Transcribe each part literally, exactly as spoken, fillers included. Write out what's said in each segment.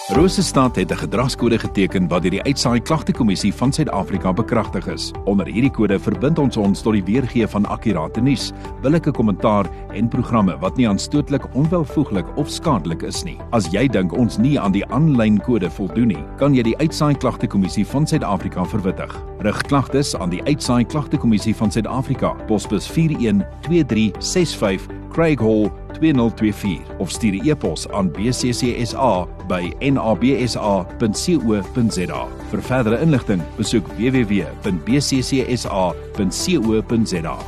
Rosestad het 'n gedragskode geteken wat deur die Uitsaai Klagtekommissie van Suid-Afrika bekragtig is. Onder hierdie kode verbind ons ons tot die weergee van akkurate nuus, billike kommentaar en programme wat nie aanstootlik, onwelvoeglik of skadelik is nie. As jy dink ons nie aan die aanlyn kode voldoen nie, kan jy die Uitsaai Klagtekommissie van Suid-Afrika verwittig. Rig klagtes aan die Uitsaai Klagtekommissie van Suid-Afrika, posbus vier een twee drie ses vyf, Craig Hall twee nul twee vier of stuur 'n e-pos aan b c c s a by n a b s a punt co punt z a. Vir verdere inligting, besoek w w w punt b c c s a punt co punt z a.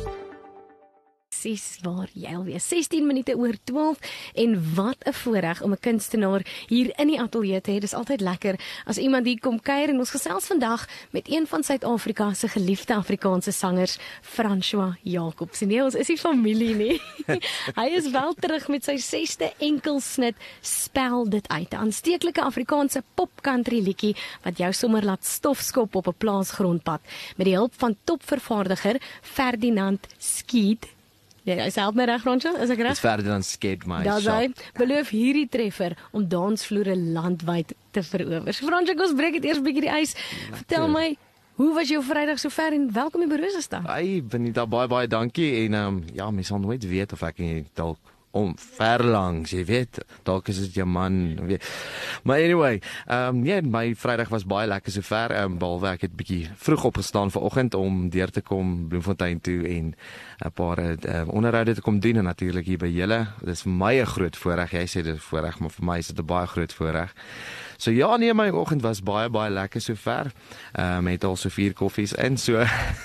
Ses waar jy alweer sestien minute oor twaalf en wat 'n voorreg om 'n kunstenaar hier in die ateljee te hê. Dis altyd lekker as iemand hier kom kuier en ons gesels vandag met een van Suid-Afrika se geliefde Afrikaanse sangers, Francois Jacobs. Nee, ons is nie familie nie. Hy is wel terug met sy sesde enkelsnit Spel dit uit. 'n Aansteeklike Afrikaanse pop-country liedjie wat jou sommer laat stofskop op 'n plaasgrondpad met die hulp van topvervaardiger Ferdinand Skeed. Ja, is help my reg, Francois? Is ek reg? Dis Ferdinand Skeed, my Daar shop. sy beloof hierdie treffer om dansvloere landwyd te verower. Francois, ons breek dit eers 'n bietjie die ys. Vertel my, hoe was jou Vrydag sover en welkom in Rosestad? Ai, Benita, baie baie dankie en um, ja, mens sal nooit weet of ek nie dalk om verlangs, jy weet, dalk is dit jou man, weet. Maar anyway, um, nee, my Vrydag was baie lekker sover, um, behalwe ek het bietjie vroeg opgestaan vanoggend om deur te kom Bloemfontein toe en 'n paar uh, onderhoude te kom doen en natuurlik hier by julle. Dis vir my 'n groot voorreg. Jy sê dit is voorreg, maar vir my is dit 'n baie groot voorreg. So ja, nee, my oggend was baie baie lekker sover. Ehm um, het al so vier koffies en so.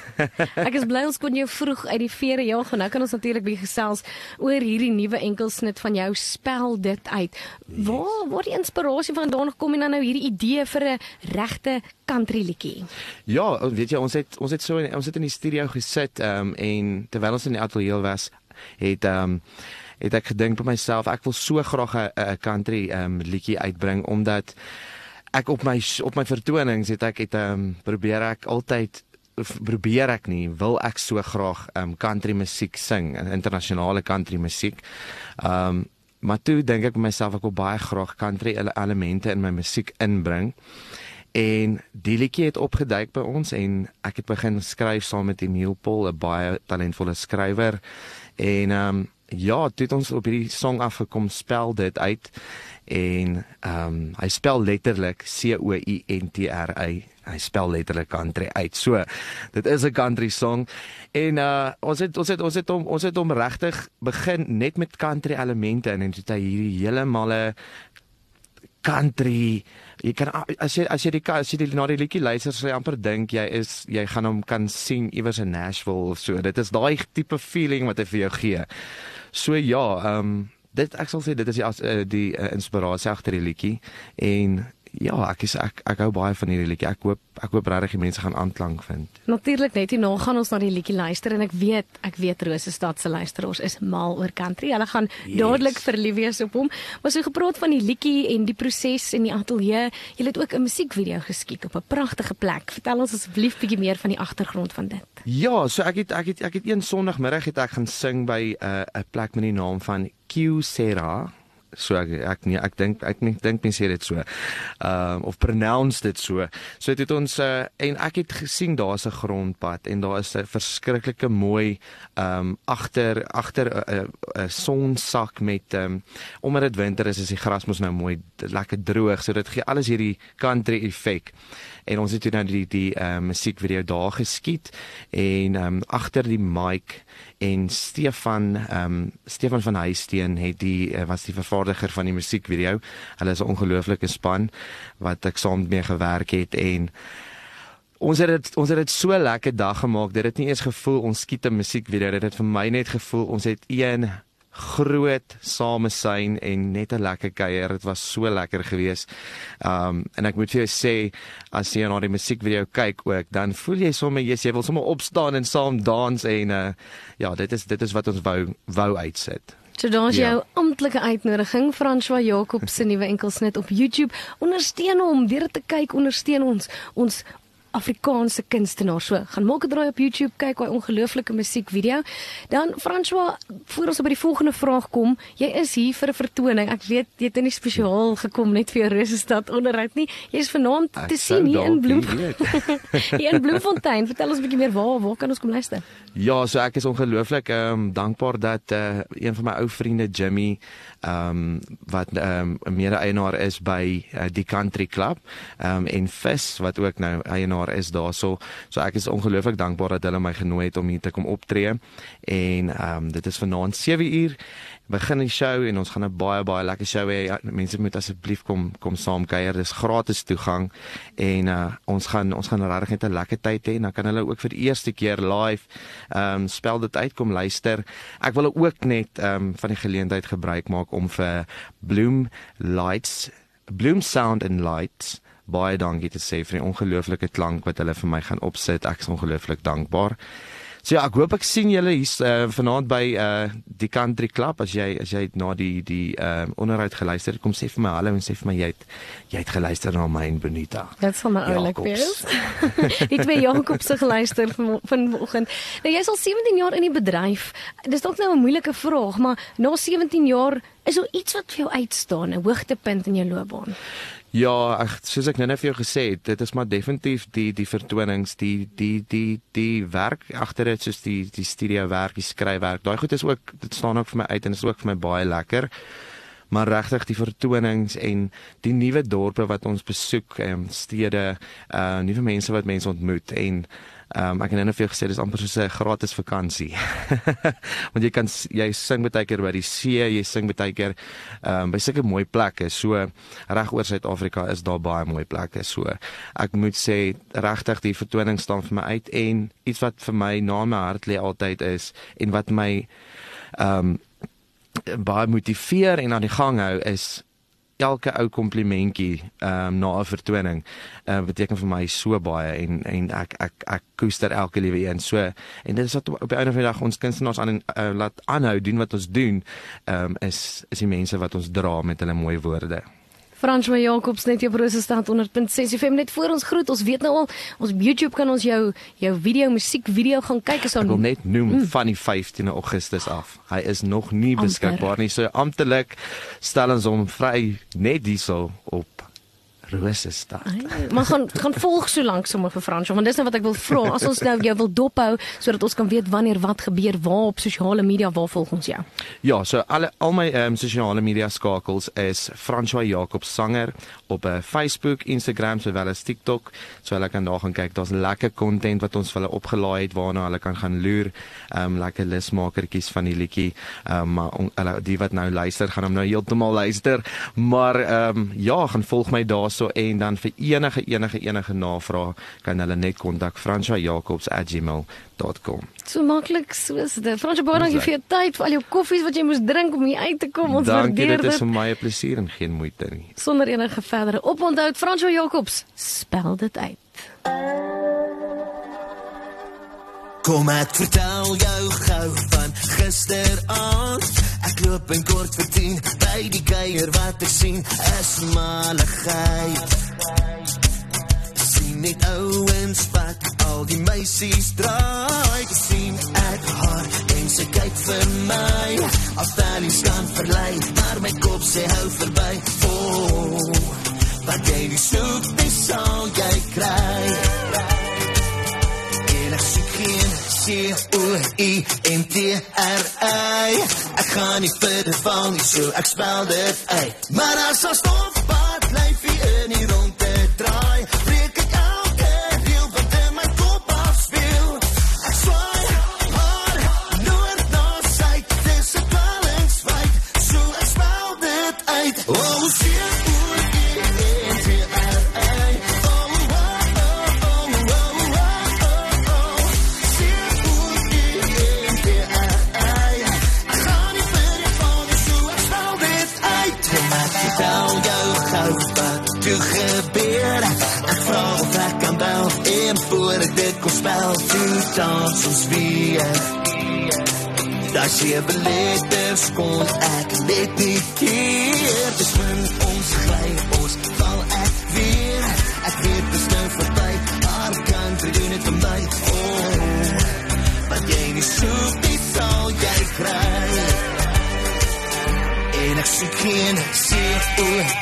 Ek is bly ons kon jou vroeg uit die vere jaag en nou kan ons natuurlik bietjie gesels oor hierdie nuwe enkelsnit van jou Spel dit uit. Yes. Waar waar die inspirasie vandaan gekom en dan nou hierdie idee vir 'n regte country liedjie? Ja, weet jy, ons het ons het so in, ons het in die studio gesit ehm um, en terwyl ons in die ateljee was, het ehm um, het ek gedink by myself, ek wil so graag 'n country um, liedjie uitbring, omdat ek op my op my vertonings het ek het um, probeer ek altyd probeer ek nie, wil ek so graag um, country musiek sing, internasionale country musiek. Um, maar toe dink ek by myself, ek wil baie graag country elemente in my musiek inbring. En die liedjie het opgeduik by ons en ek het begin skryf saam met Emile Paul, 'n baie talentvolle skrywer. En um, ja, toe het ons op hierdie song afgekom, Spel dit uit. En um, hy spel letterlik C O I N T R Y. Hy spel letterlik country uit. So, dit is 'n country song. En uh, ons het ons het ons het hom ons het hom regtig begin net met country elemente in en toe het hy hierdie heeltemal country. Jy kan as jy as jy die as jy die na die liedjie luister, sê jy amper dink jy is jy gaan hom kan sien iewers in Nashville of so. Dit is daai tipe feeling wat hy vir jou gee. So ja, ehm um, dit ek sal sê dit is die as, uh, die uh, inspirasie agter die liedjie en ja, ek is ek ek hou baie van hierdie liedjie. Ek hoop ek hoop regtig die mense gaan aanklank vind. Natuurlik net hierna gaan ons na die liedjie luister en ek weet ek weet Rosestad se luisteraars is mal oor country. Hulle gaan yes. dadelik verlief wees op hom. Maar so gepraat van die liedjie en die proses en die ateljee, jy het ook 'n musiekvideo geskiet op 'n pragtige plek. Vertel ons asseblief bietjie meer van die agtergrond van dit. Ja, so ek het ek het ek het een Sondagmiddag het ek gaan sing by 'n uh, 'n plek met die naam van Kyocera. So ek ek nee ek dink ek dink mense sê dit so. Ehm um, of pronounce dit so. So dit het ons uh, en ek het gesien daar's 'n grondpad en daar is 'n verskriklike mooi ehm um, agter agter 'n uh, uh, uh, sonsak met ehm um, omdat dit winter is, is die gras mos nou mooi lekker droog, so dit gee alles hierdie country effek. En ons het toe nou die die uh, musiekvideo daar geskiet en ehm um, agter die mic en Stefan ehm um, Stefan van Huisteen het die uh, was die vervaardiger van die musiekvideo. Hulle is 'n ongelooflike span wat ek saam mee gewerk het en ons het dit ons het dit so lekker dag gemaak. Dit het nie eens gevoel ons skiet 'n musiekvideo. Dit het vir my net gevoel ons het een groot samesyn en net 'n lekker kuier. Dit was so lekker geweest. Um en ek moet vir jou sê, as jy na die musiekvideo kyk ook, dan voel jy sommer jy, jy wil sommer opstaan en saam dans en uh, ja, dit is dit is wat ons wou wou uitsit. So daar is ja. jou amptelike uitnodiging, Francois Jacobs se nuwe enkelsnit op YouTube. Ondersteun hom, deur dit te kyk, ondersteun ons ons Suid-Afrikaanse kunstenaar. So, gaan maak 'n draai op YouTube, kyk hoe ongelooflike musiekvideo. Dan François, voor ons op by die volgende vraag kom, jy is hier vir 'n vertoning. Ek weet jy het nie spesiaal gekom net vir jou Rosestad onderhoud nie. Jy is vanaand te sien hier in Bloem. Hier in Bloemfontein. Vertel ons 'n bietjie meer waar, waar kan ons kom luister? Ja, so ek is ongelooflik um, dankbaar dat uh, een van my ou vriende Jimmy um, wat um, 'n mede-eienaar is by uh, die Country Club um, en Vis wat ook nou eienaar is daarso. So ek is ongelooflik dankbaar dat hulle my genooi het om hier te kom optree en um, dit is vanaand sewe uur begin die show en ons gaan 'n baie baie lekker show hê. Ja, mense moet asseblief kom kom saam kuier. Dis gratis toegang en uh, ons gaan ons gaan regtig net 'n lekker tyd hê en dan kan hulle ook vir die eerste keer live ehm um, spel dit uit kom luister. Ek wil ook net ehm um, van die geleentheid gebruik maak om vir Bloom Lights, Bloom Sound and Lights baie dankie te sê vir die ongelooflike klank wat hulle vir my gaan opsit. Ek is ongelooflik dankbaar. So ja, ek hoop ek sien julle hier uh, vanaand by uh, die Country Club as jy as jy na die die uh, onderhoud geluister het, kom sê vir my hallo en sê vir my jy het jy het geluister na my en Bonita. Dit sal my oulik wees. Die twee Jakobse geluister van vanoggend. Nou jy is al sewentien jaar in die bedryf. Dis dalk nou 'n moeilike vraag, maar na sewentien jaar is daar iets wat vir jou uitstaan, 'n hoogtepunt in jou loopbaan? Ja, ek, soos ek nou net vir jou gesê het, dit is maar definitief die die vertonings, die die die die werk agter dit, soos die die studio werk, die skryfwerk. Daai goed is ook, dit staan ook vir my uit en is ook vir my baie lekker. Maar regtig die vertonings en die nuwe dorpe wat ons besoek, um, stede, uh nuwe mense wat mense ontmoet en Um, ek het net vir jou gesê dis amper soos 'n gratis vakansie. Want jy kan jy sing baie keer by die see, jy sing baie keer um, by sulke mooi plekke. So reg oor Suid-Afrika is daar baie mooi plekke. So ek moet sê regtig die vertoning staan vir my uit en iets wat vir my na my hart lê altyd is en wat my um, baie motiveer en aan die gang hou is elke ou komplimentjie um, na 'n vertoning uh, beteken vir my so baie en en ek ek ek koester elke liewe een. So en dit is wat op die einde van die dag ons kunstenaars aan uh, laat aanhou doen wat ons doen, um, is is die mense wat ons dra met hulle mooi woorde. François Jacobs net jou Rosestad honderd punt ses F M net voor ons groet. Ons weet nou al, ons op YouTube kan ons jou jou video, musiekvideo gaan kyk as ons. Ek wil net noem mm. van die vyftiende Augustus af. Hy is nog nie Amper. beskikbaar nie. So amptelik stel ons hom vry net hierso op Rosestad. Maar gaan gaan volg so lank sommer vir François, want dis nou wat ek wil vra. As ons nou jou wil dophou sodat ons kan weet wanneer wat gebeur, waar op sosiale media, waar volg ons jou? Ja, so alle al my um, sosiale media skakels is François Jacobs sanger op uh, Facebook, Instagram sowel as TikTok. So hulle kan daar gaan kyk. Daar's lekker content wat ons vir hulle opgelaai het waarna hulle kan gaan loer. Um lekker lismakertjies van die liedjie. Um maar hulle die wat nou luister gaan hom nou heeltemal luister. Maar um ja, gaan volg my daar so en dan vir enige enige enige navraag kan hulle net kontak françois jacobs at gmail dot com. So maklik soos dit. François, baie dankie vir jou tyd, vir al jou koffies wat jy moes drink om hier uit te kom. Ons dankie, waardeer dit. Dit is vir my 'n plesier en geen moeite nie. Sonder enige verdere oponthoud, François Jacobs, spel dit uit. Kom ek vertel jou gou van gisteraand. Ek loop in kort vir tien by die kuier wat ek sien is maligheid. Sien net ouens wat al die meisies draai. Sien ek haar en sy kyk vir my. Afdalies kan verlei, maar my kop sê hou verby. Oh, wat jy nie soek, nie sal jy kry. En ek soek geen C O I N T R I. Ek gaan nie verder val nie, so ek spel dit uit. Maar as ons stofpad lyfie in die ronde draai, breek ek elke reel wat in my kop afspeel. Ek swaai haar noord na suid, dis 'n dwalingsfight, so ek spel dit uit. Oh, C O I N T R I. Oh, oh, oh, oh, oh, oh, oh, oh. C O I N T R I. Ek gaan nie verder val nie, so ek spel dit uit. Kom ek vertel jou gou wat toe gebeur. Ek vraag of ek kan bel en voor ek dit kon spel, toe dans ons weer. Daar sewe letters kon ek net nie keer. Dis min ons gly, ons val ek weer. Ek weet dis nou verby, maar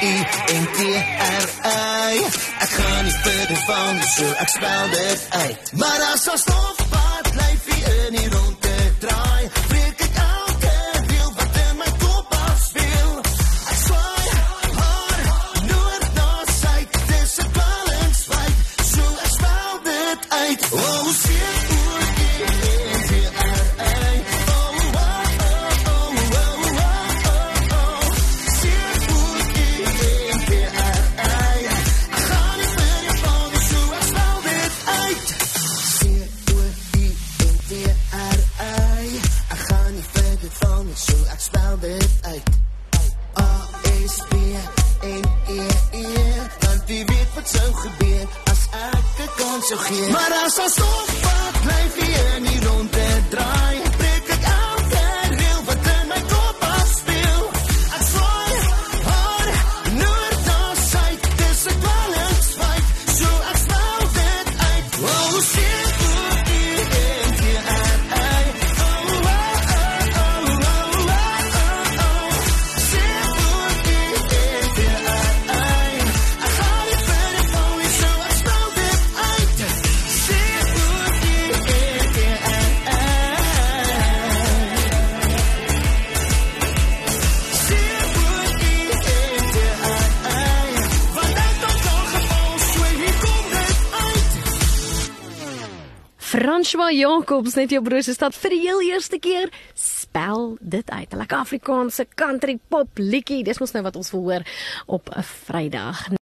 I N T R Y. Ek gaan nie verder van nie, so ek spel dit uit. Maar as ons stofpad lyfie in die ronde draai, breek ek elke wiel wat in my kop afspeel. Ek swaai haar noord na suid, dis 'n balansfight, so ek spel dit uit. Oh, sien hoe ek in die R I. Oh, oh, oh, oh, oh, oh, oh. Sien hoe ek in die R I. Ek gaan nie meer van die so ek spel dit uit. Sien hoe ek in die R I. Ek gaan nie verder van die so ek spel dit uit. A S B N E E. Want wie weet wat sou gebeur as ek 'n kans sou gee. Maar as ons stofpad lyfie in die ronde draai, breek ek elke reël wat in my kop afspeel. Ek swaai haar noord na suid, dis 'n balansfight, so ek spel dit uit. Oh, sien hoe ek in die R I. Oh, oh, oh, oh, oh, oh, oh. Sien hoe ek in die R I. Ek gaan nie verder van nie, so ek spel dit uit. Sien hoe ek in die R I. Sien hoe ek in die R I. Vanuit ons ongeval, so hier kom dit uit. François Jacobs, net jou broer se stad vir die heel eerste keer, spel dit uit. 'n Lekker Afrikaanse country pop liedjie. Dis mos nou wat ons wil hoor op 'n Vrydag.